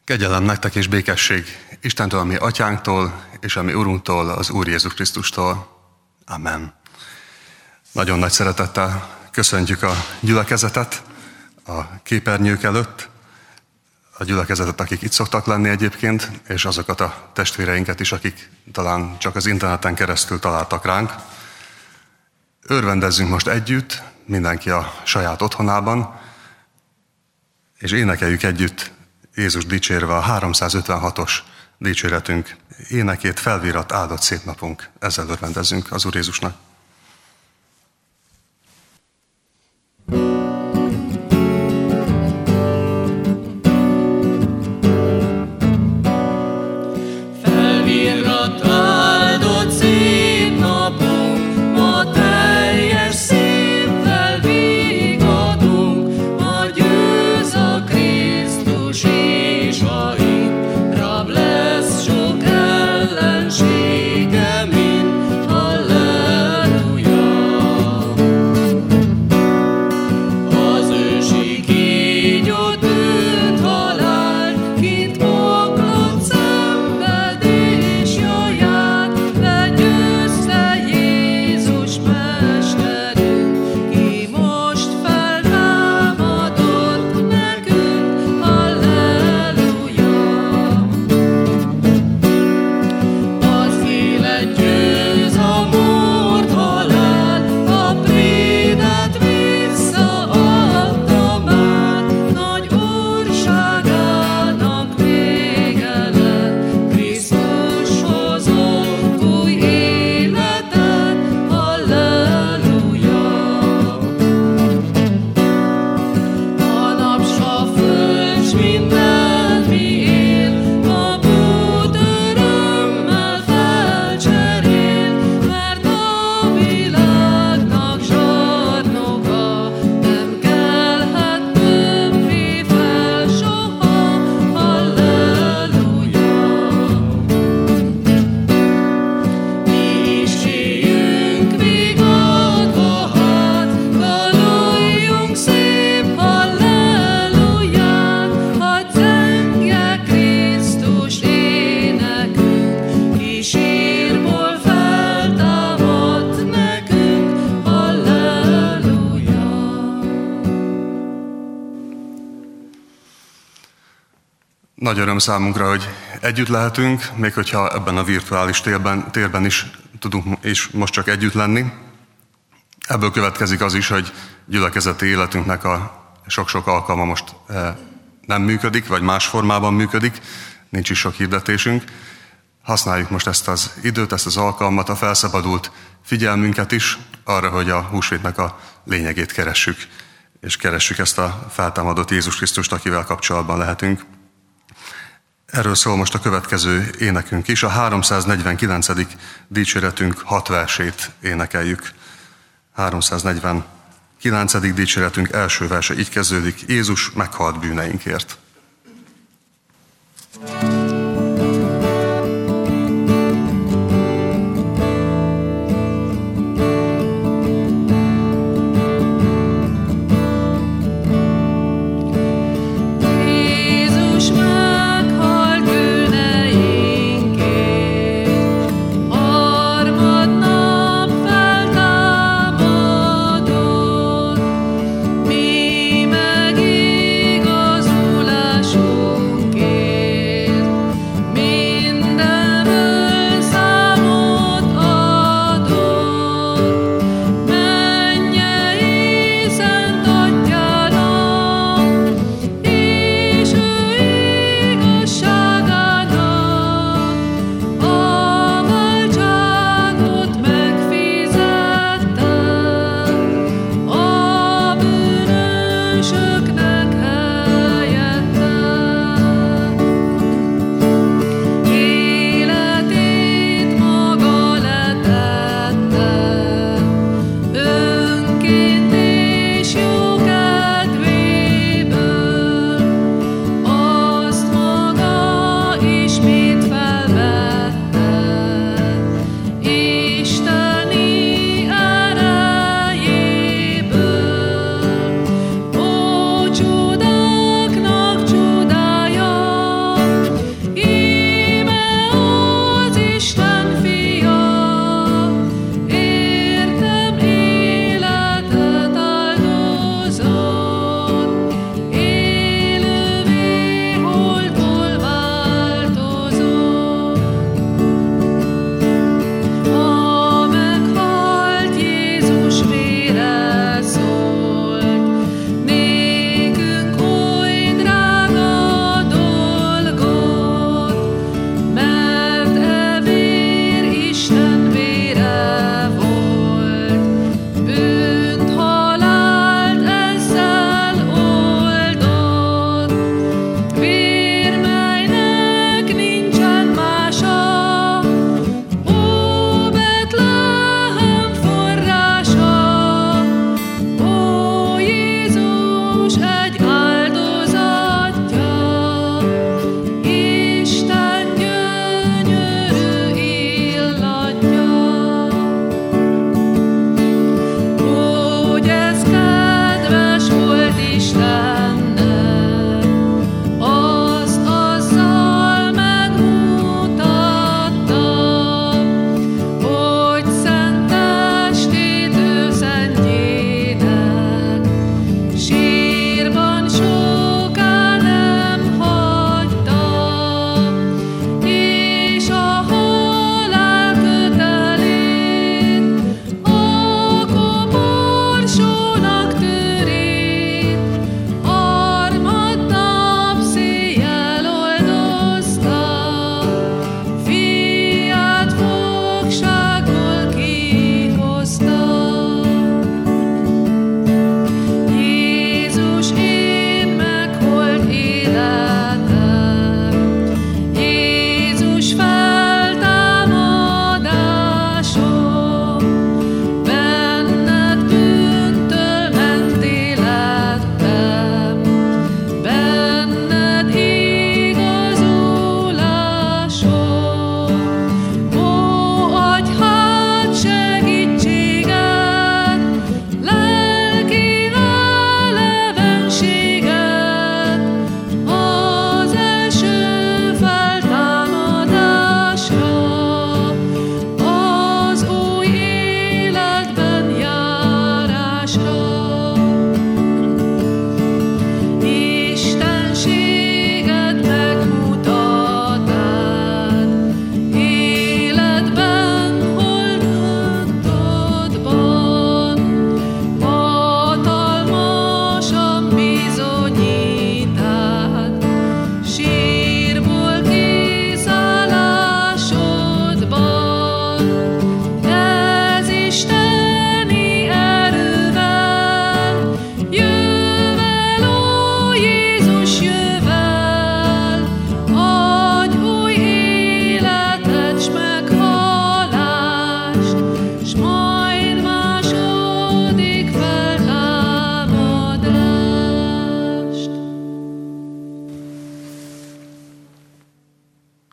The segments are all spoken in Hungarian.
Kegyelem nektek és békesség Istentől, a mi atyánktól, és a mi Urunktól, az Úr Jézus Krisztustól. Amen. Nagyon nagy szeretettel köszöntjük a gyülekezetet a képernyők előtt, a gyülekezetet, akik itt szoktak lenni egyébként, és azokat a testvéreinket is, akik talán csak az interneten keresztül találtak ránk. Örvendezzünk most együtt, mindenki a saját otthonában, és énekeljük együtt Jézus dicsérve a 356-os dicséretünk énekét, felvírat áldott szép napunk. Ezzel örvendezzünk az Úr Jézusnak. Nagy öröm számunkra, hogy együtt lehetünk, még hogyha ebben a virtuális térben is tudunk és most csak együtt lenni. Ebből következik az is, hogy gyülekezeti életünknek a sok-sok alkalma most nem működik, vagy más formában működik, nincs is sok hirdetésünk. Használjuk most ezt az időt, ezt az alkalmat, a felszabadult figyelmünket is arra, hogy a húsvétnek a lényegét keressük, és keressük ezt a feltámadott Jézus Krisztust, akivel kapcsolatban lehetünk. Erről szól most a következő énekünk is. A 349. dicséretünk 6 versét énekeljük. 349. dicséretünk első verse így kezdődik: Jézus meghalt bűneinkért. Megigazulásunk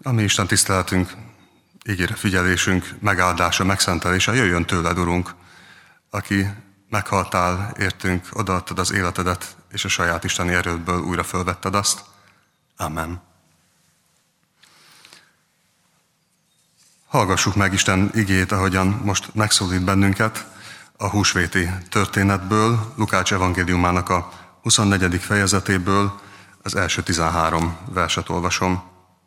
A mi Isten tiszteletünk, ígére figyelésünk, megáldása, megszentelése jöjjön tőled, Urunk, aki meghaltál, értünk, odaadtad az életedet, és a saját isteni erődből újra fölvetted azt. Amen. Hallgassuk meg Isten igét, ahogyan most megszólít bennünket a húsvéti történetből, Lukács evangéliumának a 24. fejezetéből, az első 13 verset olvasom.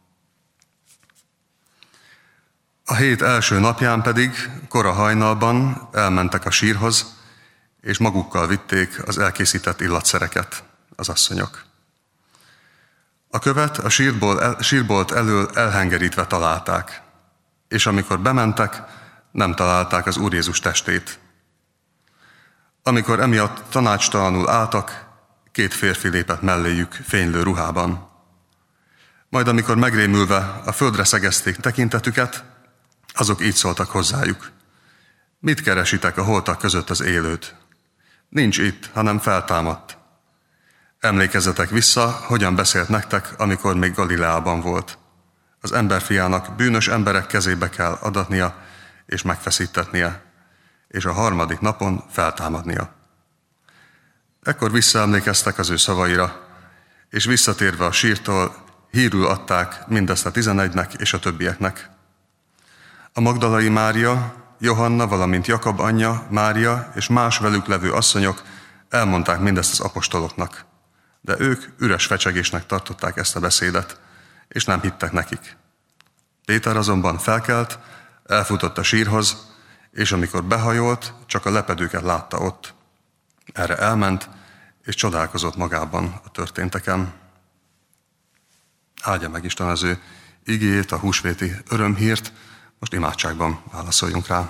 A hét első napján pedig kora hajnalban elmentek a sírhoz, és magukkal vitték az elkészített illatszereket az asszonyok. A követ a sírbolt elől elhengerítve találták, és amikor bementek, nem találták az Úr Jézus testét. Amikor emiatt tanácstalanul álltak, 2 férfi lépett melléjük fénylő ruhában. Majd amikor megrémülve a földre szegezték tekintetüket, azok így szóltak hozzájuk. Mit keresitek a holtak között az élőt? Nincs itt, hanem feltámadt. Emlékezzetek vissza, hogyan beszélt nektek, amikor még Galileában volt. Az emberfiának bűnös emberek kezébe kell adatnia és megfeszítetnie, és a 3. napon feltámadnia. Ekkor visszaemlékeztek az ő szavaira, és visszatérve a sírtól hírül adták mindezt a 11-nek és a többieknek. A magdalai Mária, Johanna, valamint Jakab anyja, Mária és más velük levő asszonyok elmondták mindezt az apostoloknak, de ők üres fecsegésnek tartották ezt a beszédet, és nem hittek nekik. Péter azonban felkelt, elfutott a sírhoz, és amikor behajolt, csak a lepedőket látta ott. Erre elment, és csodálkozott magában a történteken. Áldja meg Isten az ő igéjét, a húsvéti örömhírt, most imádságban válaszoljunk rá.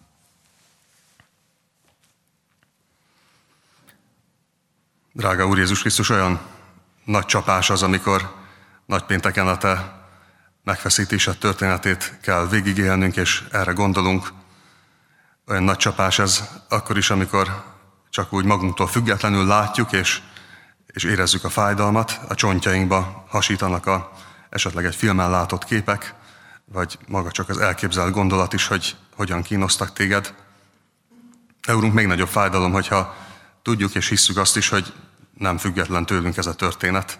Drága Úr Jézus Krisztus, olyan nagy csapás az, amikor nagypénteken a te megfeszítésed történetét kell végigélnünk, és erre gondolunk. Olyan nagy csapás ez akkor is, amikor csak úgy magunktól függetlenül látjuk, és érezzük a fájdalmat, a csontjainkba hasítanak esetleg egy filmen látott képek, vagy maga csak az elképzelt gondolat is, hogy hogyan kínoztak téged. De Urunk, még nagyobb fájdalom, hogyha tudjuk és hisszük azt is, hogy nem független tőlünk ez a történet.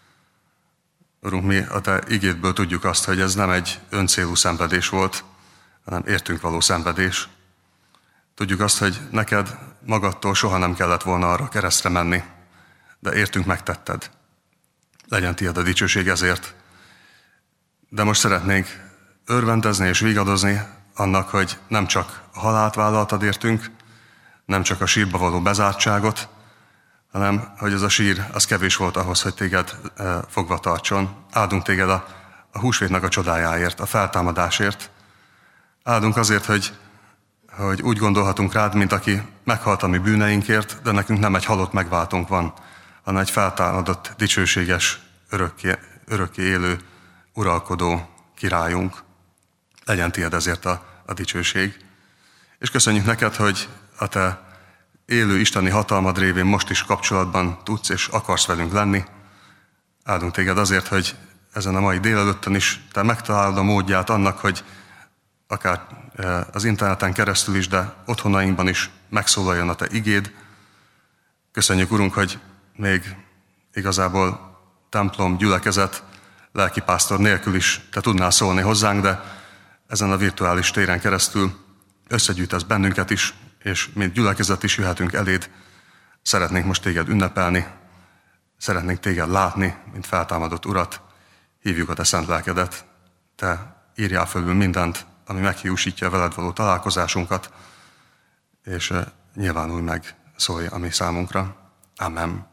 Urunk, mi a te igédből tudjuk azt, hogy ez nem egy öncélú szenvedés volt, hanem értünk való szenvedés. Tudjuk azt, hogy neked magadtól soha nem kellett volna arra keresztre menni, de értünk megtetted. Legyen tiéd a dicsőség ezért. De most szeretnénk örvendezni és vigadozni annak, hogy nem csak a halált vállaltad értünk, nem csak a sírba való bezártságot, hanem hogy ez a sír, az kevés volt ahhoz, hogy téged fogva tartson. Áldunk téged a húsvétnek a csodájáért, a feltámadásért. Áldunk azért, hogy úgy gondolhatunk rád, mint aki meghalt a mi bűneinkért, de nekünk nem egy halott megváltónk van, hanem egy feltámadott, dicsőséges, örökké élő, uralkodó királyunk. Legyen tiéd ezért a dicsőség. És köszönjük neked, hogy a te élő isteni hatalmad révén most is kapcsolatban tudsz és akarsz velünk lenni. Áldunk téged azért, hogy ezen a mai délelőttön is te megtalálod a módját annak, hogy akár az interneten keresztül is, de otthonainkban is megszólaljon a te igéd. Köszönjük, Urunk, hogy még igazából templom, gyülekezet, lelkipásztor nélkül is te tudnál szólni hozzánk, de ezen a virtuális téren keresztül összegyűjtesz bennünket is, és mint gyülekezet is jöhetünk eléd. Szeretnénk most téged ünnepelni, szeretnénk téged látni, mint feltámadott Urat. Hívjuk a te szent lelkedet, te írjál fölül mindent, ami meghiúsítja veled való találkozásunkat, és nyilvánulj meg, szólj a mi számunkra. Amen.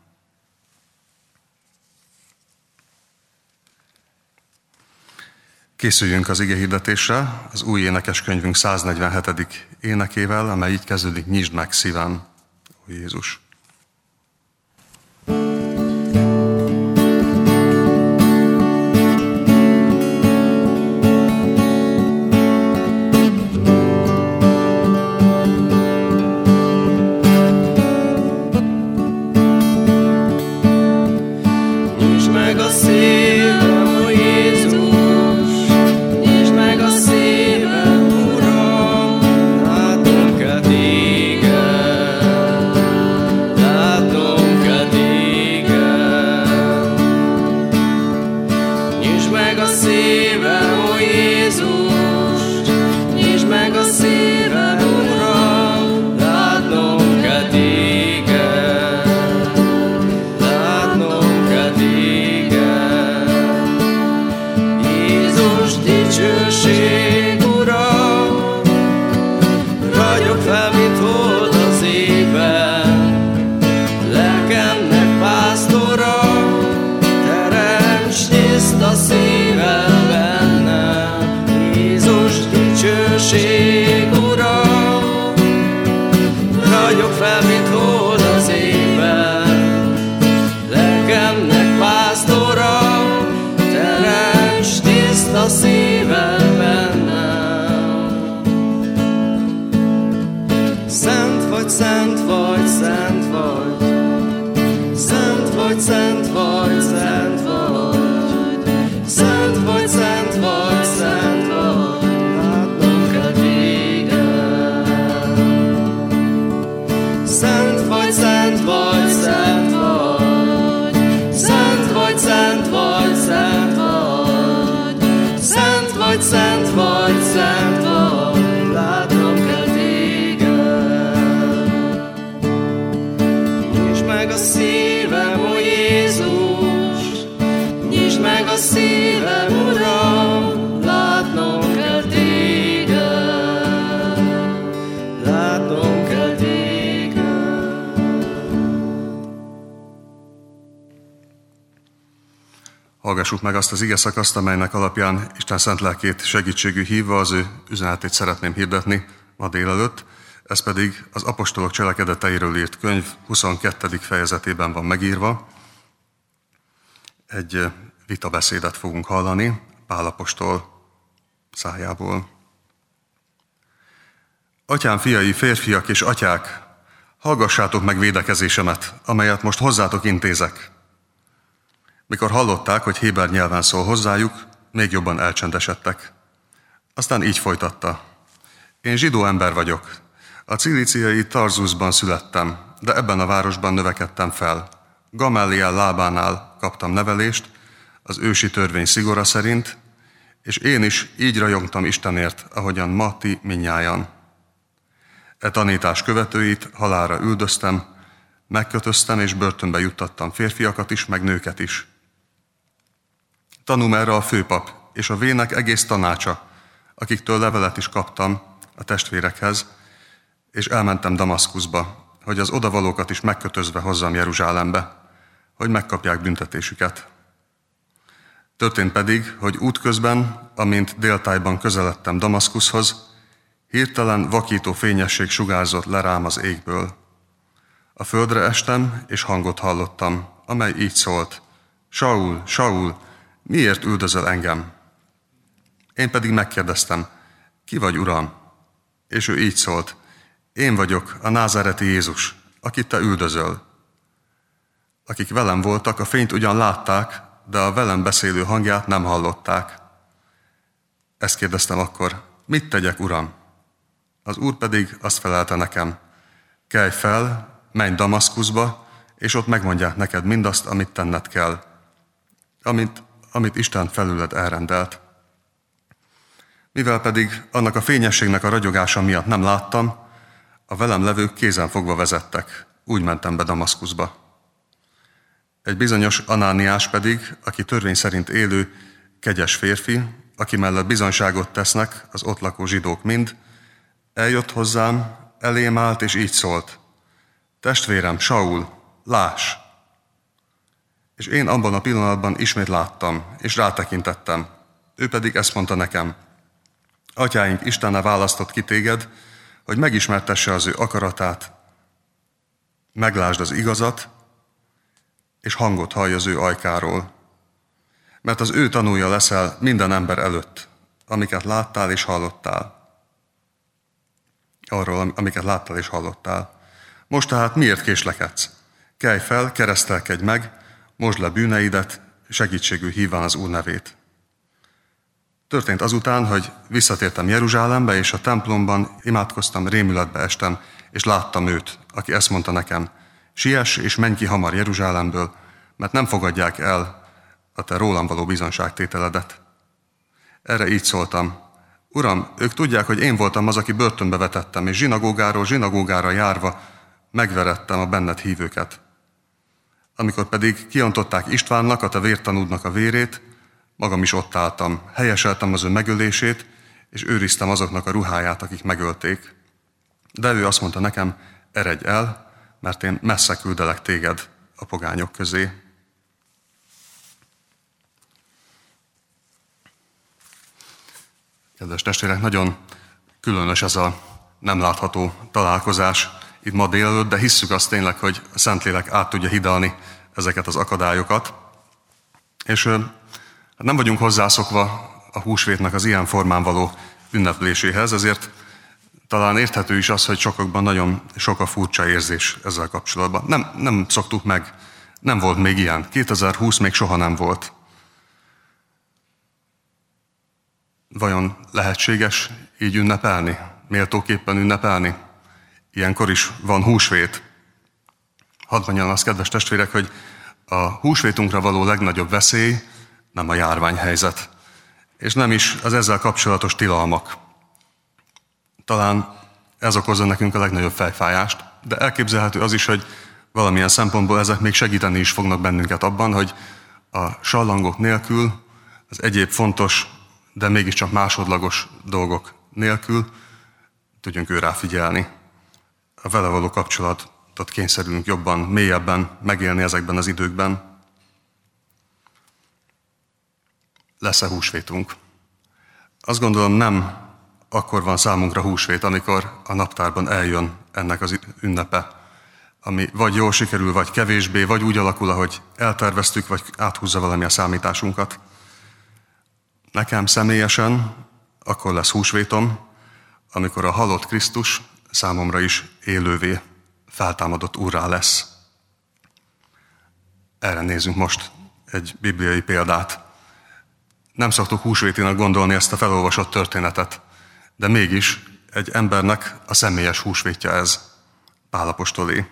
Készüljünk az igehirdetésre, az új énekeskönyvünk 147. énekével, amely így kezdődik: Nyisd meg szívem, ó Jézus. Nyisd meg a szívem, ó Jézus, vagy, szent vagy, szent vagy, szent vagy, szent vagy, szent vagy, látnom kell téged. Szent vagy, szent vagy, szent vagy, szent vagy, szent vagy, szent vagy, szent vagy, szent vagy, szent vagy, látnom kell téged. Nyisd meg a szívem, ó Jézus, nyisd meg a szívem, Uram, látnom kell téged, látnom kell téged. Hallgassuk meg azt az igeszakaszt, amelynek alapján Isten szent lelkét segítségű hívva az ő üzenetét szeretném hirdetni ma délelőtt. Ez pedig az apostolok cselekedeteiről írt könyv 22. fejezetében van megírva. Egy vitabeszédet fogunk hallani Pál apostol szájából. Atyám fiai, férfiak és atyák, hallgassátok meg védekezésemet, amelyet most hozzátok intézek. Mikor hallották, hogy héber nyelven szól hozzájuk, még jobban elcsendesedtek. Aztán így folytatta. Én zsidó ember vagyok. A cilíciai Tarzusban születtem, de ebben a városban növekedtem fel. Gamaliel lábánál kaptam nevelést, az ősi törvény szigora szerint, és én is így rajongtam Istenért, ahogyan ma ti mindnyájan. E tanítás követőit halálra üldöztem, megkötöztem és börtönbe juttattam férfiakat is, meg nőket is. Tanúm erre a főpap és a vének egész tanácsa, akiktől levelet is kaptam a testvérekhez, és elmentem Damaszkuszba, hogy az odavalókat is megkötözve hozzam Jeruzsálembe, hogy megkapják büntetésüket. Történt pedig, hogy útközben, amint déltájban közeledtem Damaszkuszhoz, hirtelen vakító fényesség sugárzott le rám az égből. A földre estem, és hangot hallottam, amely így szólt: Saul, Saul, miért üldözöl engem? Én pedig megkérdeztem, ki vagy, Uram? És ő így szólt, én vagyok, a názáreti Jézus, akit te üldözöl. Akik velem voltak, a fényt ugyan látták, de a velem beszélő hangját nem hallották. Ezt kérdeztem akkor, mit tegyek, Uram? Az Úr pedig azt felelte nekem, kelj fel, menj Damaszkuszba, és ott megmondják neked mindazt, amit tenned kell, amit Isten felüled elrendelt. Mivel pedig annak a fényességnek a ragyogása miatt nem láttam, a velem levők kézen fogva vezettek, úgy mentem be Damaszkuszba. Egy bizonyos Anániás pedig, aki törvény szerint élő, kegyes férfi, aki mellett bizonyságot tesznek az ott lakó zsidók mind, eljött hozzám, elém állt és így szólt, testvérem, Saul, láss! És én abban a pillanatban ismét láttam, és rátekintettem. Ő pedig ezt mondta nekem, atyáink Istene választott ki téged, hogy megismertesse az ő akaratát, meglásd az igazat, és hangot hallj az ő ajkáról. Mert az ő tanúja leszel minden ember előtt, amiket láttál és hallottál. Arról, amiket láttál és hallottál. Most tehát miért késlekedsz? Kelj fel, keresztelkedj meg, mosd le bűneidet, segítségül hívván az Úr nevét. Történt azután, hogy visszatértem Jeruzsálembe, és a templomban imádkoztam, rémületbe estem, és láttam őt, aki ezt mondta nekem, siess és menj ki hamar Jeruzsálemből, mert nem fogadják el a te rólam való bizonságtételedet. Erre így szóltam, Uram, ők tudják, hogy én voltam az, aki börtönbe vetettem, és zsinagógáról zsinagógára járva megverettem a benned hívőket. Amikor pedig kiontották Istvánnak, a te vértanúdnak a vérét, magam is ott álltam, helyeseltem az ő megölését, és őriztem azoknak a ruháját, akik megölték. De ő azt mondta nekem, eredj el, mert én messze küldelek téged a pogányok közé. Kedves testvérek, nagyon különös ez a nem látható találkozás itt ma délelőtt, de hisszük azt tényleg, hogy a Szentlélek át tudja hidalni ezeket az akadályokat. És nem vagyunk hozzászokva a húsvétnek az ilyen formán való ünnepléséhez, ezért talán érthető is az, hogy sokakban nagyon sok a furcsa érzés ezzel kapcsolatban. Nem szoktuk meg Nem volt még ilyen. 2020 még soha nem volt. Vajon lehetséges így ünnepelni? Méltóképpen ünnepelni? Ilyenkor is van húsvét. Hadd mondjam azt, kedves testvérek, hogy a húsvétunkra való legnagyobb veszély nem a járványhelyzet, és nem is az ezzel kapcsolatos tilalmak. Talán ez okozza nekünk a legnagyobb fejfájást, de elképzelhető az is, hogy valamilyen szempontból ezek még segíteni is fognak bennünket abban, hogy a sallangok nélkül, az egyéb fontos, de mégiscsak másodlagos dolgok nélkül tudjunk őrá figyelni. A vele való kapcsolatot kényszerülünk jobban, mélyebben megélni ezekben az időkben. Lesz-e húsvétunk? Azt gondolom, nem akkor van számunkra húsvét, amikor a naptárban eljön ennek az ünnepe, ami vagy jól sikerül, vagy kevésbé, vagy úgy alakul, ahogy elterveztük, vagy áthúzza valami a számításunkat. Nekem személyesen akkor lesz húsvétom, amikor a halott Krisztus számomra is élővé, feltámadott úrrá lesz. Erre nézzünk most egy bibliai példát. Nem szoktuk húsvétinak gondolni ezt a felolvasott történetet, de mégis egy embernek a személyes húsvétja ez, Pál apostolé.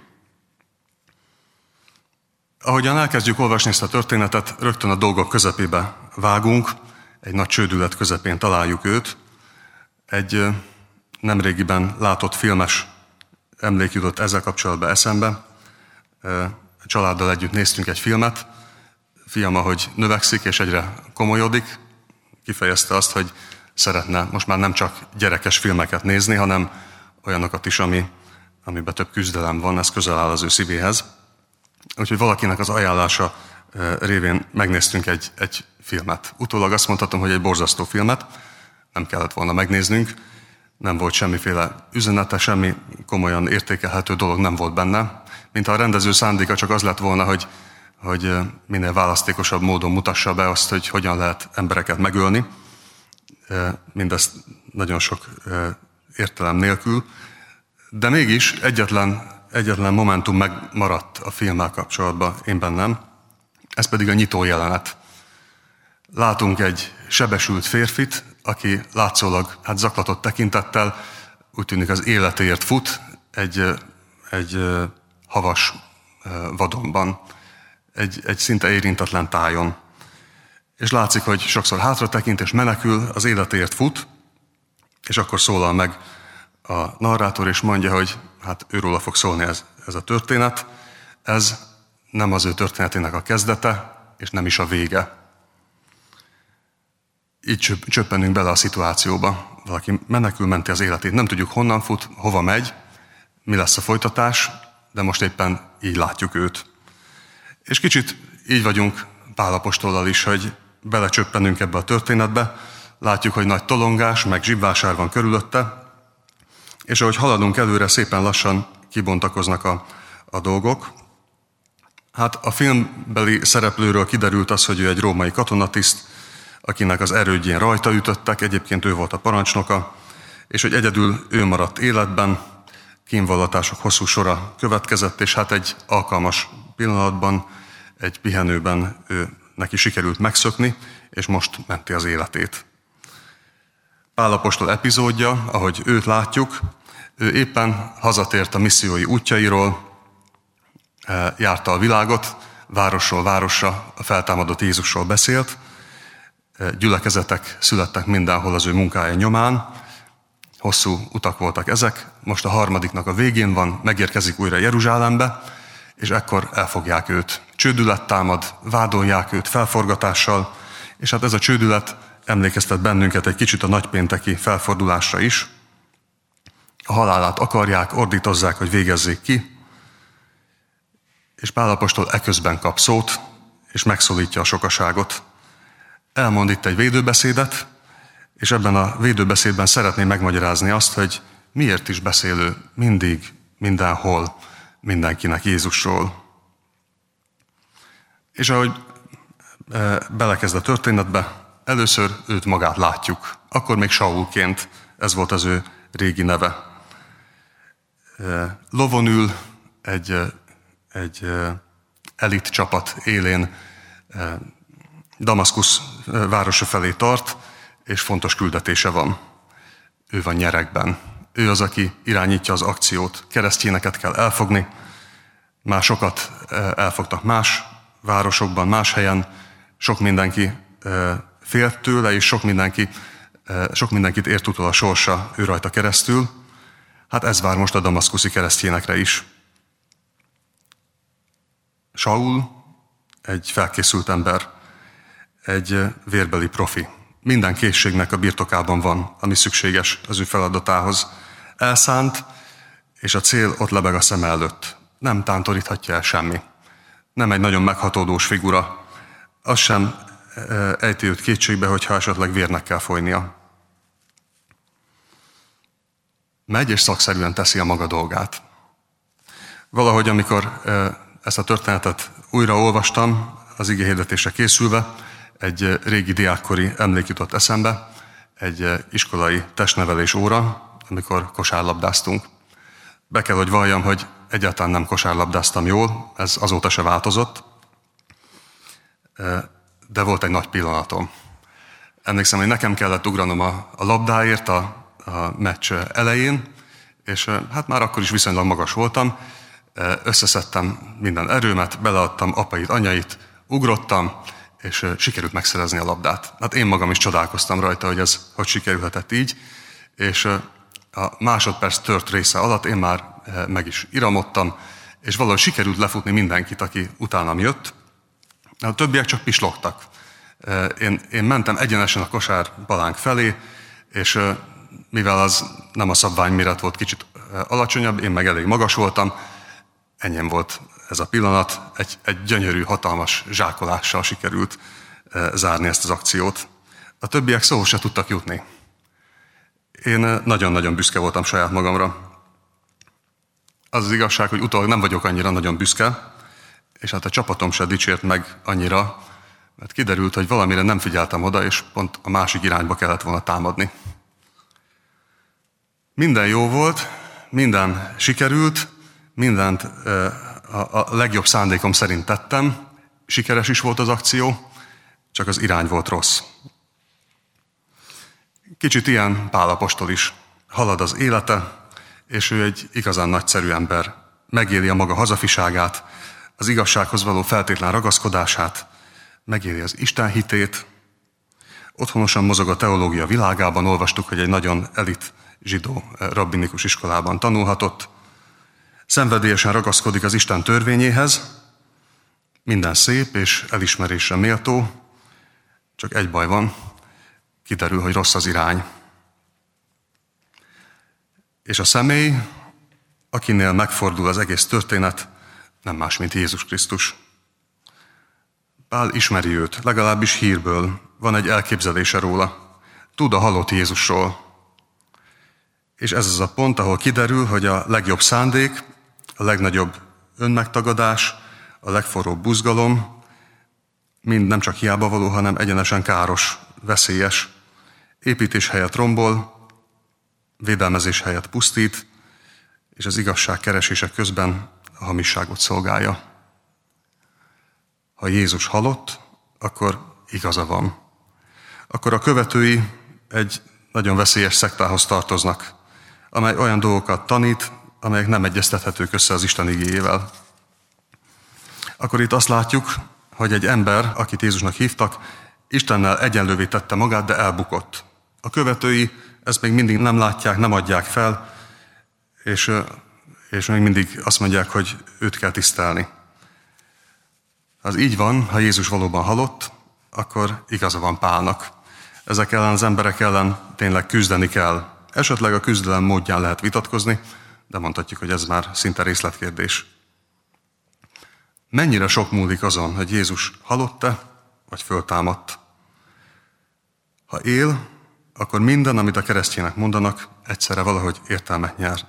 Ahogyan elkezdjük olvasni ezt a történetet, rögtön a dolgok közepébe vágunk, egy nagy csődület közepén találjuk őt. Egy nemrégiben látott filmes emlék jutott ezzel kapcsolatban eszembe. A családdal együtt néztünk egy filmet. Fiam, ahogy növekszik és egyre komolyodik, kifejezte azt, hogy szeretne most már nem csak gyerekes filmeket nézni, hanem olyanokat is, amiben több küzdelem van, ez közel áll az ő szívéhez. Úgyhogy valakinek az ajánlása révén megnéztünk egy filmet. Utólag azt mondhatom, hogy egy borzasztó filmet, nem kellett volna megnéznünk, nem volt semmiféle üzenete, semmi komolyan értékelhető dolog nem volt benne. Mintha a rendező szándéka csak az lett volna, hogy minél választékosabb módon mutassa be azt, hogy hogyan lehet embereket megölni. Mindezt nagyon sok értelem nélkül. De mégis egyetlen momentum megmaradt a filmmel kapcsolatban én bennem, ez pedig a nyitó jelenet. Látunk egy sebesült férfit, aki látszólag zaklatott tekintettel, úgy tűnik az életéért fut egy havas vadonban, egy szinte érintetlen tájon. És látszik, hogy sokszor hátra tekint és menekül, az életéért fut, és akkor szólal meg a narrátor, és mondja, hogy hát őróla fog szólni ez a történet. Ez nem az ő történetének a kezdete, és nem is a vége. Így csöppenünk bele a szituációba. Valaki menekül, menti az életét. Nem tudjuk, honnan fut, hova megy, mi lesz a folytatás, de most éppen így látjuk őt. És kicsit így vagyunk Pál apostollal is, hogy belecsöppenünk ebbe a történetbe. Látjuk, hogy nagy tolongás, meg zsibvásár van körülötte, és ahogy haladunk előre, szépen lassan kibontakoznak a dolgok. Hát a filmbeli szereplőről kiderült az, hogy ő egy római katonatiszt, akinek az erődjén rajta ütöttek, egyébként ő volt a parancsnoka, és hogy egyedül ő maradt életben, kínvallatások hosszú sora következett, és hát egy alkalmas pillanatban, egy pihenőben neki sikerült megszökni, és most menti az életét. Pál apostol epizódja, ahogy őt látjuk, ő éppen hazatért a missziói útjairól, járta a világot, városról városra a feltámadott Jézusról beszélt, gyülekezetek születtek mindenhol az ő munkája nyomán, hosszú utak voltak ezek, most a harmadiknak a végén van, megérkezik újra Jeruzsálembe, és ekkor elfogják őt. Csődület támad, vádolják őt felforgatással, és hát ez a csődület emlékeztet bennünket egy kicsit a nagypénteki felfordulásra is. A halálát akarják, ordítozzák, hogy végezzék ki, és Pál apostol eközben kap szót, és megszólítja a sokaságot. Elmond itt egy védőbeszédet, és ebben a védőbeszédben szeretném megmagyarázni azt, hogy miért is beszélő mindig, mindenhol, mindenkinek Jézusról. És ahogy belekezd a történetbe, először őt magát látjuk. Akkor még Saulként, ez volt az ő régi neve. Lovon ül egy elit csapat élén Damaszkusz városa felé tart, és fontos küldetése van. Ő van nyeregben. Ő az, aki irányítja az akciót. Keresztényeket kell elfogni, másokat elfogtak más városokban, más helyen. Sok mindenki félt tőle, és sok mindenkit ért utol a sorsa ő rajta keresztül. Hát ez vár most a damaszkuszi keresztényekre is. Saul egy felkészült ember, egy vérbeli profi. Minden készségnek a birtokában van, ami szükséges az ő feladatához. Elszánt, és a cél ott lebeg a szem előtt. Nem tántoríthatja el semmi. Nem egy nagyon meghatódós figura. Az sem ejti őt kétségbe, hogyha esetleg vérnek kell folynia. Megy és szakszerűen teszi a maga dolgát. Valahogy, amikor ezt a történetet újra olvastam, az igéhirdetésre készülve, egy régi diákkori emlék jutott eszembe, egy iskolai testnevelés óra, amikor kosárlabdáztunk. Be kell, hogy valljam, hogy egyáltalán nem kosárlabdáztam jól, ez azóta se változott, de volt egy nagy pillanatom. Emlékszem, hogy nekem kellett ugranom a labdáért a meccs elején, és hát már akkor is viszonylag magas voltam, összeszedtem minden erőmet, beleadtam apait, anyait, ugrottam, és sikerült megszerezni a labdát. Hát én magam is csodálkoztam rajta, hogy ez hogy sikerülhetett így, és a másodperc tört része alatt én már meg is iramodtam, és valahogy sikerült lefutni mindenkit, aki utánam jött. A többiek csak pislogtak. Én mentem egyenesen a kosárpalánk felé, és mivel az nem a szabványméret volt, kicsit alacsonyabb, én meg elég magas voltam, enyém volt ez a pillanat, egy gyönyörű, hatalmas zsákolással sikerült zárni ezt az akciót. A többiek szóval se tudtak jutni. Én nagyon-nagyon büszke voltam saját magamra. Az az igazság, hogy utólag nem vagyok annyira nagyon büszke, és hát a csapatom se dicsért meg annyira, mert kiderült, hogy valamire nem figyeltem oda, és pont a másik irányba kellett volna támadni. Minden jó volt, minden sikerült, mindent a legjobb szándékom szerint tettem, sikeres is volt az akció, csak az irány volt rossz. Kicsit ilyen Pál apostol is. Halad az élete, és ő egy igazán nagyszerű ember. Megéli a maga hazafiságát, az igazsághoz való feltétlen ragaszkodását, megéli az Isten hitét. Otthonosan mozog a teológia világában, olvastuk, hogy egy nagyon elit zsidó rabbinikus iskolában tanulhatott. Szenvedélyesen ragaszkodik az Isten törvényéhez, minden szép és elismerésre méltó, csak egy baj van, kiderül, hogy rossz az irány. És a személy, akinél megfordul az egész történet, nem más, mint Jézus Krisztus. Pál ismeri őt, legalábbis hírből, van egy elképzelése róla, tud a halott Jézusról. És ez az a pont, ahol kiderül, hogy a legjobb szándék, a legnagyobb önmegtagadás, a legforróbb buzgalom, mind nem csak hiába való, hanem egyenesen káros, veszélyes. Építés helyett rombol, védelmezés helyett pusztít, és az igazság keresése közben a hamisságot szolgálja. Ha Jézus halott, akkor igaza van. Akkor a követői egy nagyon veszélyes szektához tartoznak, amely olyan dolgokat tanít, amelyek nem egyeztethetők össze az Isten igéjével. Akkor itt azt látjuk, hogy egy ember, akit Jézusnak hívtak, Istennel egyenlővé tette magát, de elbukott. A követői ezt még mindig nem látják, nem adják fel, és még mindig azt mondják, hogy őt kell tisztelni. Ha az így van, ha Jézus valóban halott, akkor igaza van Pálnak. Ezek ellen az emberek ellen tényleg küzdeni kell. Esetleg a küzdelem módján lehet vitatkozni, de mondhatjuk, hogy ez már szinte részletkérdés. Mennyire sok múlik azon, hogy Jézus halott-e, vagy föltámadt? Ha él, akkor minden, amit a keresztjének mondanak, egyszerre valahogy értelmet nyer.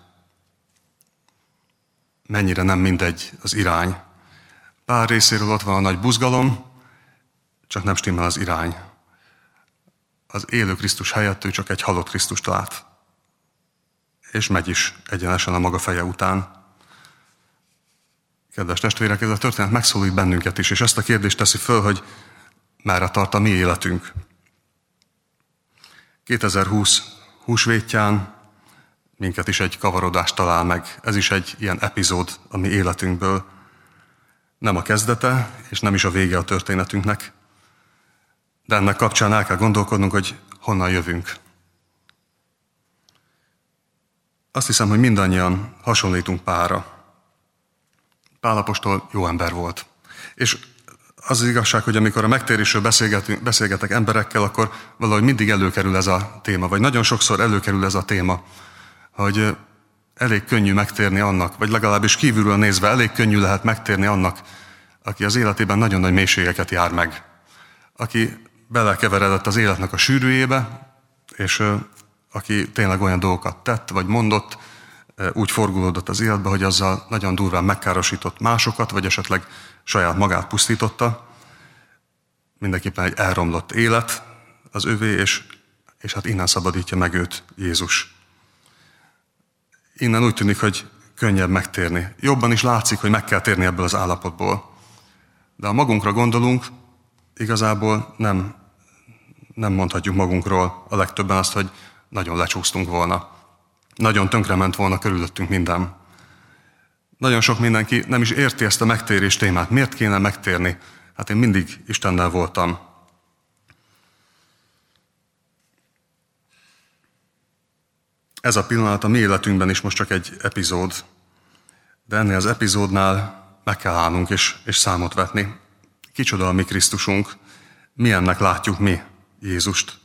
Mennyire nem mindegy az irány. Pál részéről ott van a nagy buzgalom, csak nem stimmel az irány. Az élő Krisztus helyett ő csak egy halott Krisztust lát. És megy is egyenesen a maga feje után. Kedves testvérek, ez a történet megszólít bennünket is, és ezt a kérdést teszi föl, hogy merre tart a mi életünk. 2020 húsvétján minket is egy kavarodás talál meg. Ez is egy ilyen epizód a mi életünkből. Nem a kezdete, és nem is a vége a történetünknek, de ennek kapcsán el kell gondolkodnunk, hogy honnan jövünk. Azt hiszem, hogy mindannyian hasonlítunk Pálra. Pál apostol jó ember volt. És az igazság, hogy amikor a megtérésről beszélgetek emberekkel, akkor valahogy mindig előkerül ez a téma, vagy nagyon sokszor előkerül ez a téma, hogy elég könnyű megtérni annak, vagy legalábbis kívülről nézve elég könnyű lehet megtérni annak, aki az életében nagyon nagy mélységeket jár meg. Aki belekeveredett az életnek a sűrűjébe, és aki tényleg olyan dolgokat tett, vagy mondott, úgy forgulódott az életbe, hogy azzal nagyon durván megkárosított másokat, vagy esetleg saját magát pusztította. Mindenképpen egy elromlott élet az övé, és hát innen szabadítja meg őt Jézus. Innen úgy tűnik, hogy könnyebb megtérni. Jobban is látszik, hogy meg kell térni ebből az állapotból. De ha magunkra gondolunk, igazából nem mondhatjuk magunkról a legtöbben azt, hogy nagyon lecsúsztunk volna. Nagyon tönkrement volna körülöttünk minden. Nagyon sok mindenki nem is érti ezt a megtérés témát. Miért kéne megtérni? Hát én mindig Istennel voltam. Ez a pillanat a mi életünkben is most csak egy epizód, de ennél az epizódnál meg kell állnunk és számot vetni. Kicsoda a mi Krisztusunk, milyennek látjuk mi Jézust.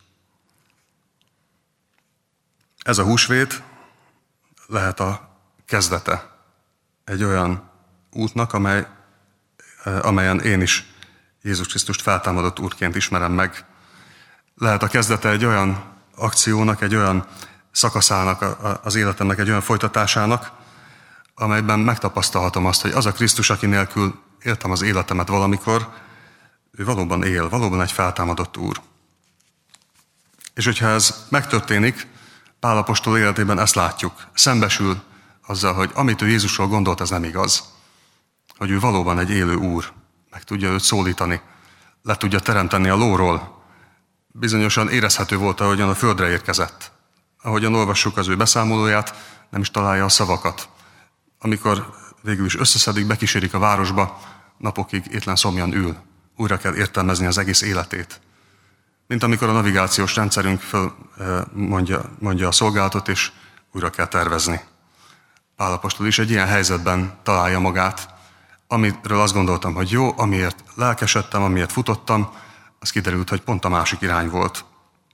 Ez a húsvét lehet a kezdete egy olyan útnak, amelyen én is Jézus Krisztust feltámadott úrként ismerem meg. Lehet a kezdete egy olyan akciónak, egy olyan szakaszának az életemnek, egy olyan folytatásának, amelyben megtapasztalhatom azt, hogy az a Krisztus, aki nélkül éltem az életemet valamikor, ő valóban él, valóban egy feltámadott úr. És hogyha ez megtörténik, Pál apostol életében ezt látjuk. Szembesül azzal, hogy amit ő Jézusról gondolt, ez nem igaz. Hogy ő valóban egy élő úr, meg tudja őt szólítani, le tudja teremteni a lóról. Bizonyosan érezhető volt, ahogyan a földre érkezett. Ahogyan olvassuk az ő beszámolóját, nem is találja a szavakat. Amikor végül is összeszedik, bekísérik a városba, napokig étlen szomjan ül. Újra kell értelmezni az egész életét. Mint amikor a navigációs rendszerünk mondja a szolgálatot, és újra kell tervezni. Pál apostol is egy ilyen helyzetben találja magát, amiről azt gondoltam, hogy jó, amiért lelkesedtem, amiért futottam, az kiderült, hogy pont a másik irány volt.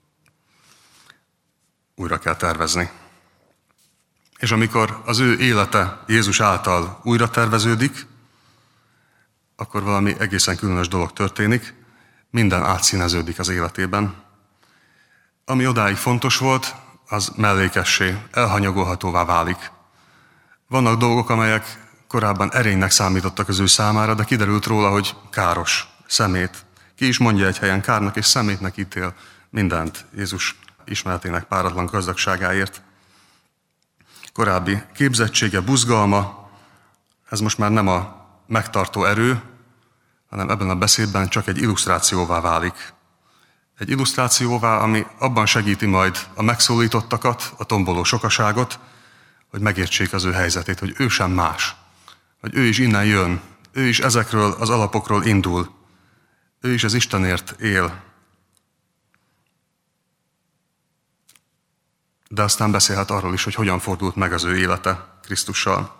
Újra kell tervezni. És amikor az ő élete Jézus által újra terveződik, akkor valami egészen különös dolog történik, minden átszíneződik az életében. Ami odáig fontos volt, az mellékessé, elhanyagolhatóvá válik. Vannak dolgok, amelyek korábban erénynek számítottak az ő számára, de kiderült róla, hogy káros, szemét. Ki is mondja egy helyen, kárnak és szemétnek ítél mindent Jézus ismeretének páratlan gazdagságáért. Korábbi képzettsége, buzgalma, ez most már nem a megtartó erő, hanem ebben a beszédben csak egy illusztrációvá válik. Egy illusztrációvá, ami abban segíti majd a megszólítottakat, a tomboló sokaságot, hogy megértsék az ő helyzetét, hogy ő sem más, hogy ő is innen jön, ő is ezekről az alapokról indul, ő is az Istenért él. De aztán beszélhet arról is, hogy hogyan fordult meg az ő élete Krisztussal.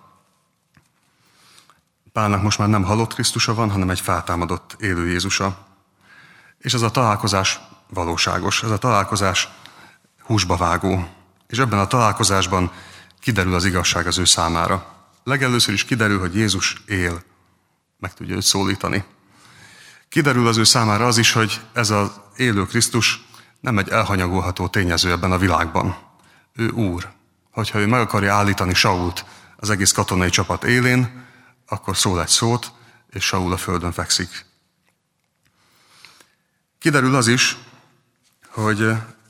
Pálnak most már nem halott Krisztusa van, hanem egy feltámadott élő Jézusa. És ez a találkozás valóságos, ez a találkozás húsba vágó. És ebben a találkozásban kiderül az igazság az ő számára. Legelőször is kiderül, hogy Jézus él, meg tudja őt szólítani. Kiderül az ő számára az is, hogy ez az élő Krisztus nem egy elhanyagolható tényező ebben a világban. Ő úr. Hogyha ő meg akarja állítani Sault az egész katonai csapat élén, akkor szól egy szót, és Saul a földön fekszik. Kiderül az is, hogy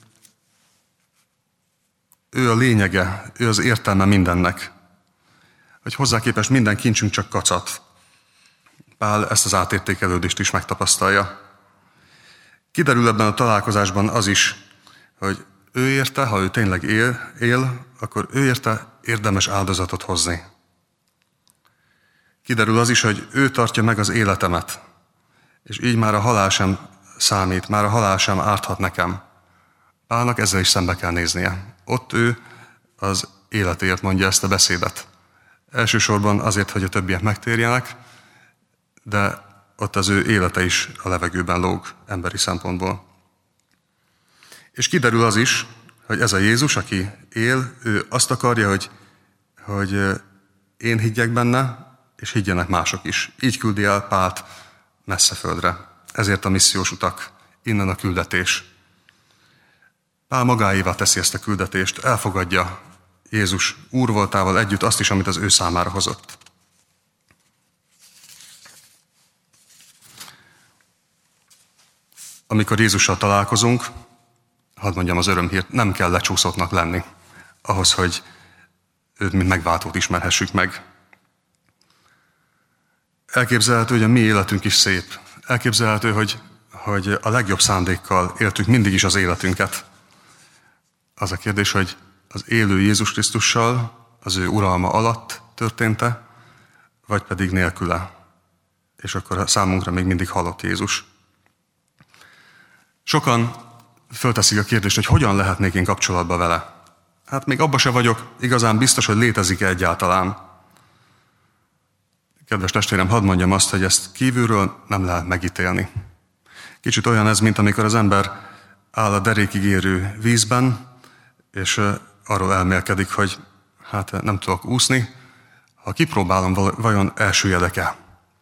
ő a lényege, ő az értelme mindennek. Hogy hozzá képest minden kincsünk csak kacat. Pál ezt az átértékelődést is megtapasztalja. Kiderül ebben a találkozásban az is, hogy ő érte, ha ő tényleg él, akkor ő érte érdemes áldozatot hozni. Kiderül az is, hogy ő tartja meg az életemet, és így már a halál sem számít, már a halál sem árthat nekem. Pálnak ezzel is szembe kell néznie. Ott ő az életéért mondja ezt a beszédet. Elsősorban azért, hogy a többiek megtérjenek, de ott az ő élete is a levegőben lóg emberi szempontból. És kiderül az is, hogy ez a Jézus, aki él, ő azt akarja, hogy én higgyek benne, és higgyenek mások is. Így küldi el Pált messze földre. Ezért a missziós utak, innen a küldetés. Pál magáévá teszi ezt a küldetést, elfogadja Jézus úr voltával együtt azt is, amit az ő számára hozott. Amikor Jézussal találkozunk, hadd mondjam az örömhírt, nem kell lecsúszottnak lenni ahhoz, hogy őt mint megváltót ismerhessük meg. Elképzelhető, hogy a mi életünk is szép. Elképzelhető, hogy a legjobb szándékkal éltük mindig is az életünket. Az a kérdés, hogy az élő Jézus Krisztussal, az ő uralma alatt történt-e, vagy pedig nélküle. És akkor számunkra még mindig halott Jézus. Sokan fölteszik a kérdést, hogy hogyan lehetnék én kapcsolatba vele. Hát még abba se vagyok igazán biztos, hogy létezik-e egyáltalán. Kedves testvérem, hadd mondjam azt, hogy ezt kívülről nem lehet megítélni. Kicsit olyan ez, mint amikor az ember áll a derékig érő vízben, és arról elmélkedik, hogy hát nem tudok úszni, ha kipróbálom, vajon elsüllyedek-e.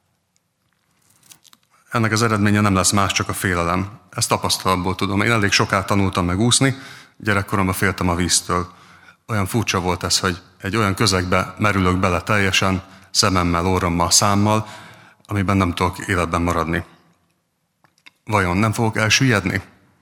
Ennek az eredménye nem lesz más, csak a félelem. Ezt tapasztalatból tudom. Én elég sokat tanultam meg úszni, gyerekkoromban féltem a víztől. Olyan furcsa volt ez, hogy egy olyan közegbe merülök bele teljesen, szememmel, orrommal, számmal, amiben nem tudok életben maradni. Vajon nem fogok elsüllyedni?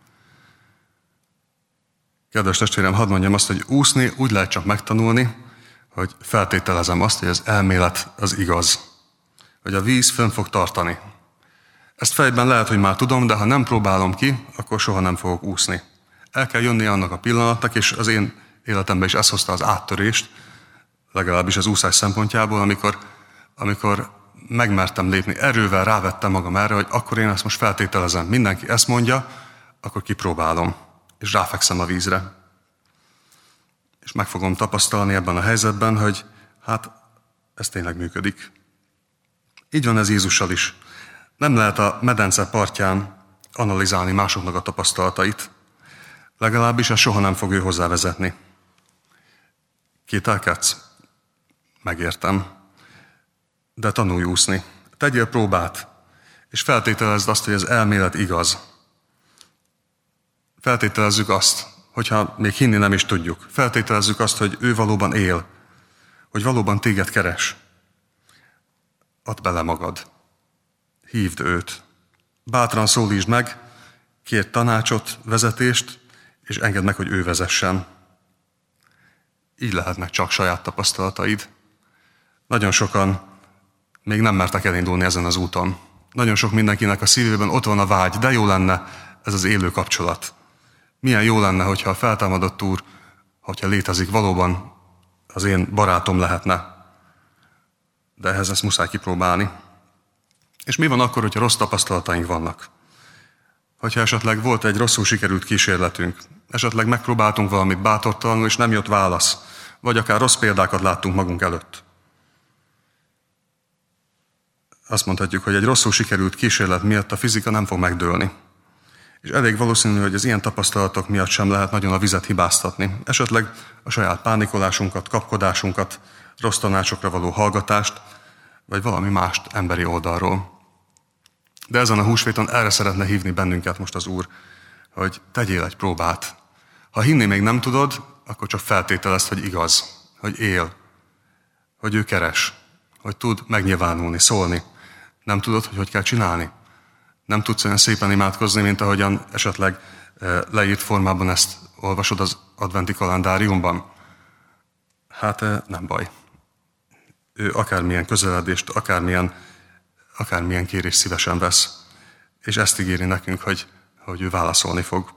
Kedves testvérem, hadd mondjam azt, hogy úszni úgy lehet csak megtanulni, hogy feltételezem azt, hogy az elmélet az igaz. Hogy a víz fönn fog tartani. Ezt fejben lehet, hogy már tudom, de ha nem próbálom ki, akkor soha nem fogok úszni. El kell jönni annak a pillanatnak, és az én életemben is ez hozta az áttörést, legalábbis az úszás szempontjából, amikor megmertem lépni, erővel rávettem magam erre, hogy akkor én ezt most feltételezem. Mindenki ezt mondja, akkor kipróbálom, és ráfekszem a vízre. És meg fogom tapasztalni ebben a helyzetben, hogy hát ez tényleg működik. Így van ez Jézussal is. Nem lehet a medence partján analizálni másoknak a tapasztalatait. Legalábbis ez soha nem fog ő hozzávezetni. Kételkedsz? Megértem. De tanulj úszni. Tegyél próbát, és feltételezd azt, hogy az elmélet igaz. Feltételezzük azt, hogyha még hinni nem is tudjuk. Feltételezzük azt, hogy ő valóban él, hogy valóban téged keres. Add bele magad. Hívd őt. Bátran szólítsd meg, kérj tanácsot, vezetést, és engedd meg, hogy ő vezessen. Így lehetnek csak saját tapasztalataid. Nagyon sokan még nem mertek elindulni ezen az úton. Nagyon sok mindenkinek a szívében ott van a vágy, de jó lenne ez az élő kapcsolat. Milyen jó lenne, hogyha a feltámadott Úr, hogyha létezik, valóban az én barátom lehetne. De ehhez ezt muszáj kipróbálni. És mi van akkor, hogyha rossz tapasztalataink vannak? Hogyha esetleg volt egy rosszul sikerült kísérletünk, esetleg megpróbáltunk valamit bátortalanul, és nem jött válasz, vagy akár rossz példákat láttunk magunk előtt. Azt mondhatjuk, hogy egy rosszul sikerült kísérlet miatt a fizika nem fog megdőlni. És elég valószínű, hogy az ilyen tapasztalatok miatt sem lehet nagyon a vizet hibáztatni. Esetleg a saját pánikolásunkat, kapkodásunkat, rossz tanácsokra való hallgatást, vagy valami mást emberi oldalról. De ezen a húsvéton erre szeretne hívni bennünket most az Úr, hogy tegyél egy próbát. Ha hinni még nem tudod, akkor csak feltételezd, hogy igaz, hogy él, hogy ő keres, hogy tud megnyilvánulni, szólni. Nem tudod, hogy kell csinálni? Nem tudsz olyan szépen imádkozni, mint ahogyan esetleg leírt formában ezt olvasod az adventi kalendáriumban? Hát nem baj. Ő akármilyen közeledést, akármilyen akármilyen kérés szívesen vesz. És ezt ígéri nekünk, hogy ő válaszolni fog.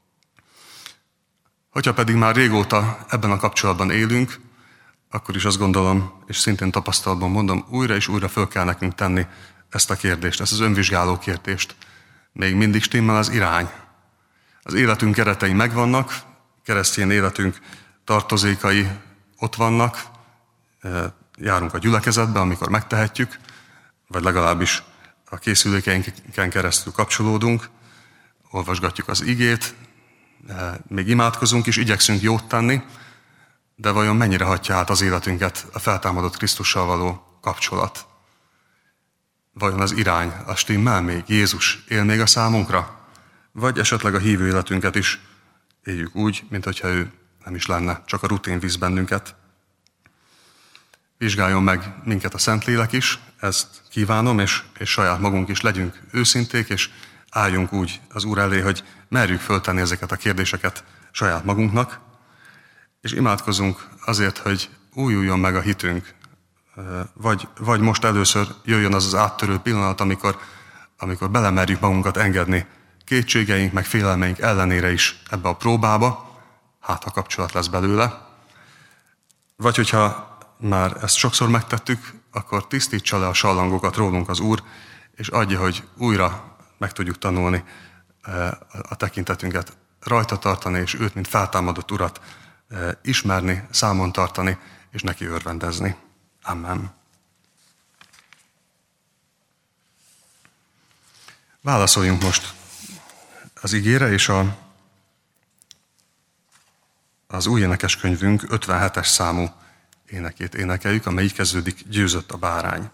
Hogyha pedig már régóta ebben a kapcsolatban élünk, akkor is azt gondolom, és szintén tapasztalatban mondom, újra és újra föl kell nekünk tenni ezt a kérdést, ezt az önvizsgáló kérdést. Még mindig stimmel az irány. Az életünk keretei megvannak, keresztény életünk tartozékai ott vannak, járunk a gyülekezetbe, amikor megtehetjük, vagy legalábbis a készülékeinken keresztül kapcsolódunk, olvasgatjuk az igét, még imádkozunk is, igyekszünk jót tenni, de vajon mennyire hatja át az életünket a feltámadott Krisztussal való kapcsolat? Vajon az irány, a stimmel még? Jézus él még a számunkra? Vagy esetleg a hívő életünket is éljük úgy, mintha ő nem is lenne, csak a rutin visz bennünket? Vizsgáljon meg minket a Szentlélek is, ezt kívánom, és saját magunk is legyünk őszinték, és álljunk úgy az Úr elé, hogy merjük föltenni ezeket a kérdéseket saját magunknak, és imádkozunk azért, hogy újuljon meg a hitünk, vagy most először jöjjön az áttörő pillanat, amikor belemerjük magunkat engedni kétségeink, meg félelmeink ellenére is ebbe a próbába, hát ha kapcsolat lesz belőle. Vagy hogyha már ezt sokszor megtettük, akkor tisztítsa le a sallangokat rólunk az Úr, és adja, hogy újra meg tudjuk tanulni a tekintetünket rajta tartani, és őt, mint feltámadott Urat ismerni, számon tartani, és neki örvendezni. Amen. Válaszoljunk most az igére, és az új énekeskönyvünk 57-es számú énekét énekeljük, amely így kezdődik: Győzött a bárány.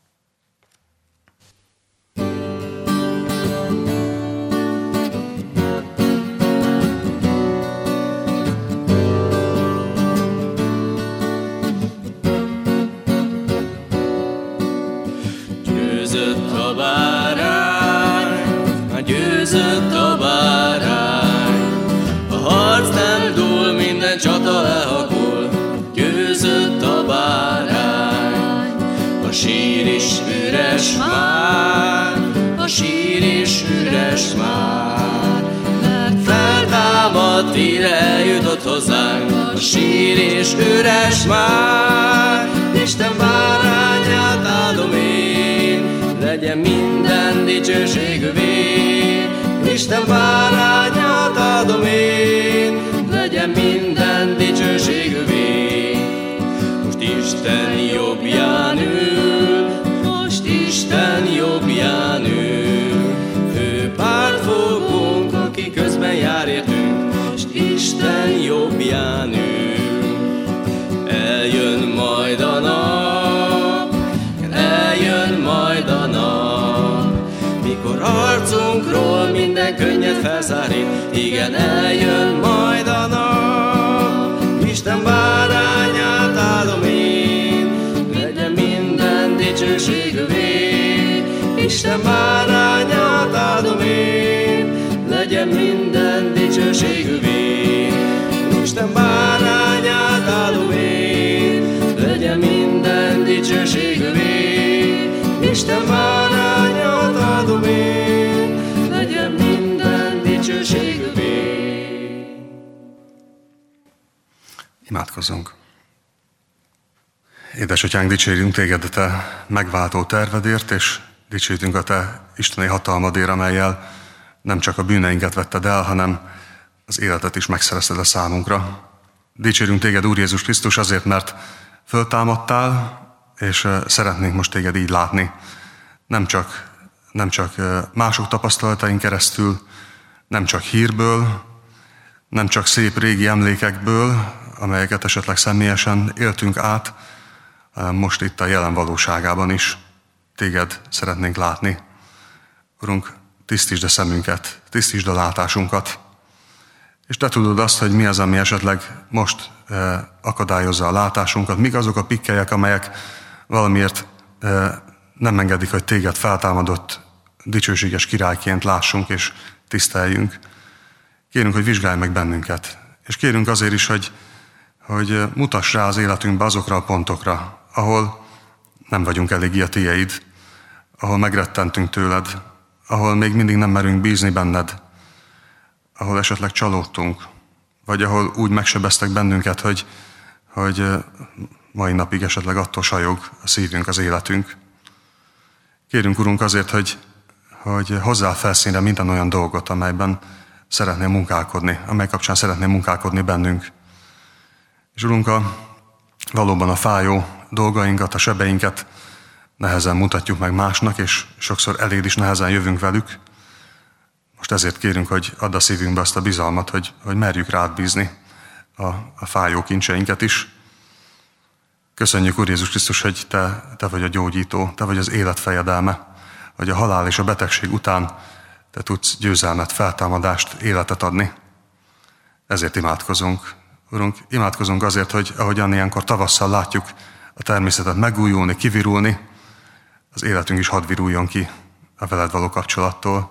Győzött a bárány, győzött a bárány, a harc nem dúl, minden csata lehakul. Győzött a bárány, a sír is üres már, a sír is üres már, mert feltámadt, ide eljutott hozzánk, a sír is üres már. Isten bárányát áldom én, legyen minden dicsőség övé. Isten bárányát áldom én, legyen minden dicsőség övé. Most Isten jobbján ül, most Isten jobbján ül, ő pártfogónk, aki közben jár értünk. Most Isten jobbján ül, eljön majd a nap, eljön majd a nap, mikor harcunkról minden könnyed felszárít. Igen, eljön majd a nap, Isten bárányát áldom én, legyen minden dicsőség övé. Isten bárányát áldom én, legyen minden dicsőség övé. Isten bárányát áldom én, legyen minden dicsőség övé. Isten bárányát áldom én, legyen minden dicsőség övé. Imádkozzunk. Édesatyánk, dicsérjünk téged a te megváltó tervedért, és dicsérjünk a te isteni hatalmadért, amellyel nem csak a bűneinket vetted el, hanem az életet is megszerezted a számunkra. Dicsérjünk téged, Úr Jézus Krisztus, azért, mert föltámadtál, és szeretnénk most téged így látni. Nem csak mások tapasztalatain keresztül, nem csak hírből, nem csak szép régi emlékekből, amelyeket esetleg személyesen éltünk át, hanem most itt a jelen valóságában is téged szeretnénk látni. Urunk, tisztítsd a szemünket, tisztítsd a látásunkat, és te tudod azt, hogy mi az, ami esetleg most akadályozza a látásunkat, mik azok a pikkelyek, amelyek valamiért nem engedik, hogy téged feltámadott, dicsőséges királyként lássunk és tiszteljünk. Kérünk, hogy vizsgálj meg bennünket, és kérünk azért is, hogy mutass rá az életünkbe azokra a pontokra, ahol nem vagyunk eléggé a tiéd, ahol megrettentünk tőled, ahol még mindig nem merünk bízni benned, ahol esetleg csalódtunk, vagy ahol úgy megsebeztek bennünket, hogy mai napig esetleg attól sajog a szívünk, az életünk. Kérünk, Urunk, azért, hogy hozzá felszínre minden olyan dolgot, amelyben szeretnél munkálkodni, amely kapcsán szeretnél munkálkodni bennünk. És Urunk, valóban a fájó dolgainkat, a sebeinket nehezen mutatjuk meg másnak, és sokszor eléd is nehezen jövünk velük. Most ezért kérünk, hogy add a szívünkbe azt a bizalmat, hogy merjük rád bízni a fájó kincseinket is. Köszönjük, Úr Jézus Krisztus, hogy te vagy a gyógyító, te vagy az élet fejedelme, hogy a halál és a betegség után te tudsz győzelmet, feltámadást, életet adni. Ezért imádkozunk. Urunk, imádkozunk azért, hogy ahogyan ilyenkor tavasszal látjuk a természetet megújulni, kivirulni, az életünk is hadd viruljon ki a veled való kapcsolattól.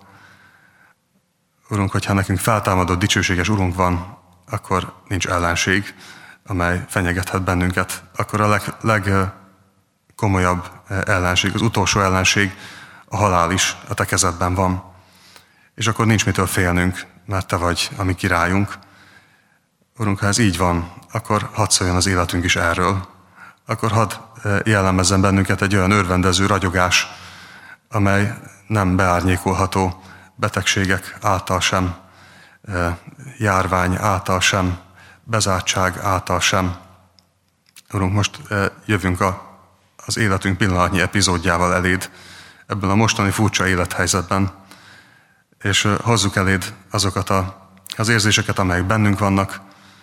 Urunk, hogyha nekünk feltámadott, dicsőséges Urunk van, akkor nincs ellenség, amely fenyegethet bennünket. Akkor a legkomolyabb ellenség, az utolsó ellenség, a halál is a te kezedben van. És akkor nincs mitől félnünk, mert te vagy a mi királyunk. Urunk, ha ez így van, akkor hadd szóljon az életünk is erről. Akkor hadd jellemezzen bennünket egy olyan örvendező ragyogás, amely nem beárnyékolható betegségek által sem, járvány által sem, bezártság által sem. Urunk, most jövünk az életünk pillanatnyi epizódjával eléd, ebben a mostani furcsa élethelyzetben, és hozzuk eléd azokat az érzéseket, amelyek bennünk vannak,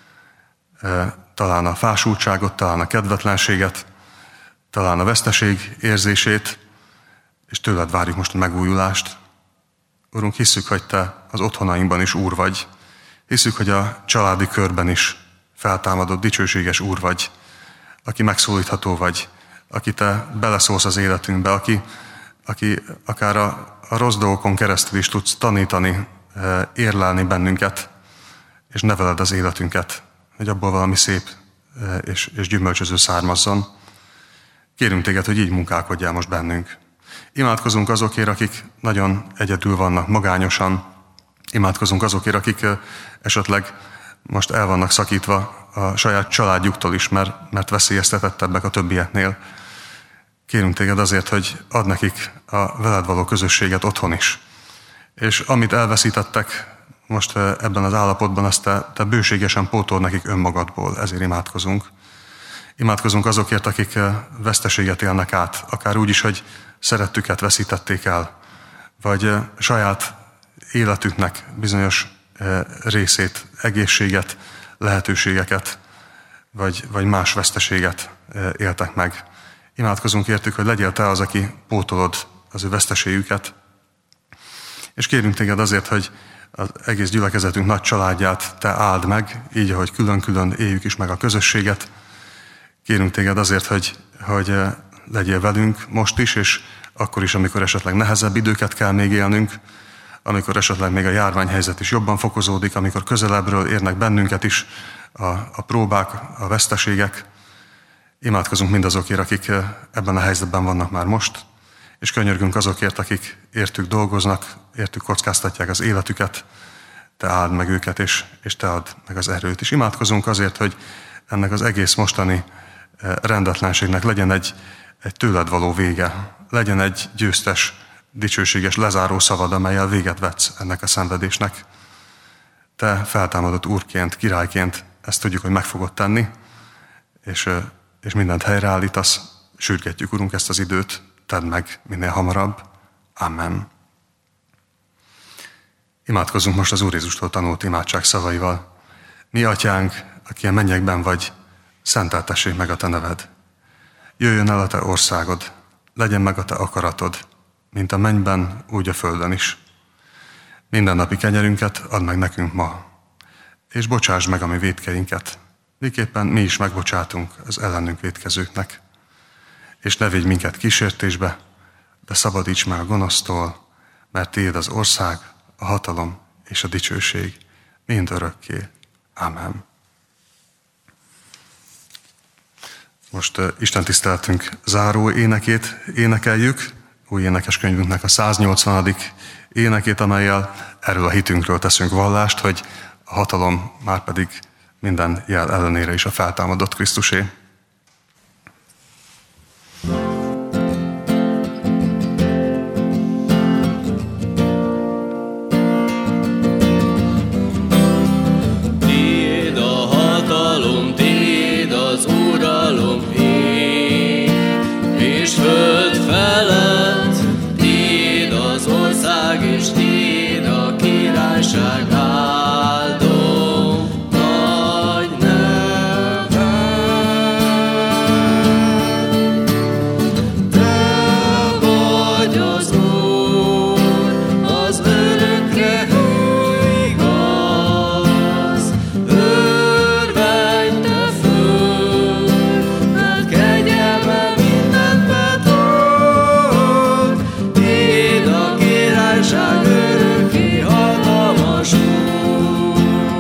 talán a fásultságot, talán a kedvetlenséget, talán a veszteség érzését, és tőled várjuk most a megújulást. Urunk, hisszük, hogy te az otthonainkban is Úr vagy. Hisszük, hogy a családi körben is feltámadott, dicsőséges Úr vagy, aki megszólítható vagy, aki te beleszólsz az életünkbe, aki akár a rossz dolgokon keresztül is tudsz tanítani, érlelni bennünket, és neveled az életünket, hogy abból valami szép és gyümölcsöző származzon. Kérünk téged, hogy így munkálkodjál most bennünk. Imádkozunk azokért, akik nagyon egyedül vannak, magányosan. Imádkozunk azokért, akik esetleg most el vannak szakítva a saját családjuktól is, mert veszélyeztetettebbek a többieknél. Kérünk téged azért, hogy add nekik a veled való közösséget otthon is. És amit elveszítettek most ebben az állapotban, azt te bőségesen pótol nekik önmagadból, ezért imádkozunk. Imádkozunk azokért, akik veszteséget élnek át, akár úgy is, hogy szerettüket veszítették el, vagy saját életüknek bizonyos részét, egészséget, lehetőségeket, vagy más veszteséget éltek meg. Imádkozunk értük, hogy legyél te az, aki pótolod az ő veszteségüket. És kérünk téged azért, hogy az egész gyülekezetünk nagy családját te áld meg, így, ahogy külön-külön éljük is meg a közösséget. Kérünk téged azért, hogy legyél velünk most is, és akkor is, amikor esetleg nehezebb időket kell még élnünk, amikor esetleg még a járványhelyzet is jobban fokozódik, amikor közelebbről érnek bennünket is a próbák, a veszteségek. Imádkozunk mindazokért, akik ebben a helyzetben vannak már most, és könyörgünk azokért, akik értük dolgoznak, értük kockáztatják az életüket, te áld meg őket, és te add meg az erőt. És imádkozunk azért, hogy ennek az egész mostani rendetlenségnek legyen egy tőled való vége, legyen egy győztes, dicsőséges, lezáró szavad, amellyel véget vetsz ennek a szenvedésnek. Te feltámadott Úrként, királyként ezt tudjuk, hogy meg fogod tenni, és mindent helyreállítasz. Sürgetjük, Urunk, ezt az időt, tedd meg minél hamarabb. Amen. Imádkozzunk most az Úr Jézustól tanult imádság szavaival. Mi, Atyánk, aki a mennyekben vagy, szenteltessék meg a te neved. Jöjjön el a te országod, legyen meg a te akaratod, mint a mennyben, úgy a földön is. Mindennapi kenyerünket add meg nekünk ma, és bocsásd meg a mi vétkeinket, miképpen mi is megbocsátunk az ellenünk vétkezőknek. És ne vigy minket kísértésbe, de szabadíts meg a gonosztól, mert tiéd az ország, a hatalom és a dicsőség mind örökké. Amen. Most Isten tiszteletünk záró énekét énekeljük, új énekeskönyvünknek a 180. énekét, amellyel erről a hitünkről teszünk vallást, hogy a hatalom már pedig minden jel ellenére is a feltámadott Krisztusé. Tiéd a hatalom, tiéd az uralom, ég és föld felett, tiéd az ország és tiéd a királyság, áldom nagy neved. Te vagy az Úr, az örökké igaz, örvendj te föl, mert kegyelme mindent betölt. Tiéd a királyság, örökké hatalmas Úr.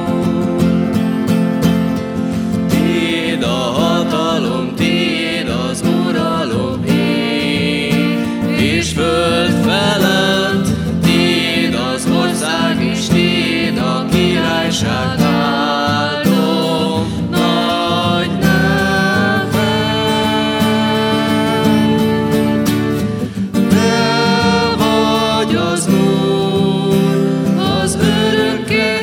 Tiéd a hatalom, tiéd az uralom, ég és föld felett, tiéd az ország és tiéd a királyság, áldom nagy neved. Te vagy az Úr, az örökké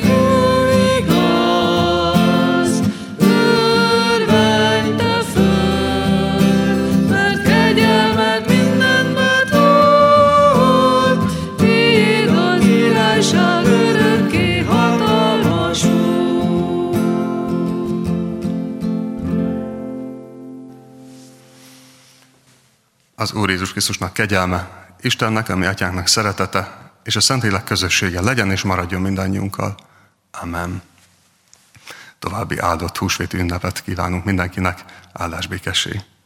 igaz, örvendj te föl, mert kegyelmed mindent betölt. Tiéd a királyság, örökké hatalmas Úr. Az Úr Jézus Krisztusnak kegyelme, Istennek, a mi atyánknak szeretete, és a Szentlélek közössége legyen és maradjon mindannyiunkkal. Amen. További áldott húsvéti ünnepet kívánunk mindenkinek, áldás békesség.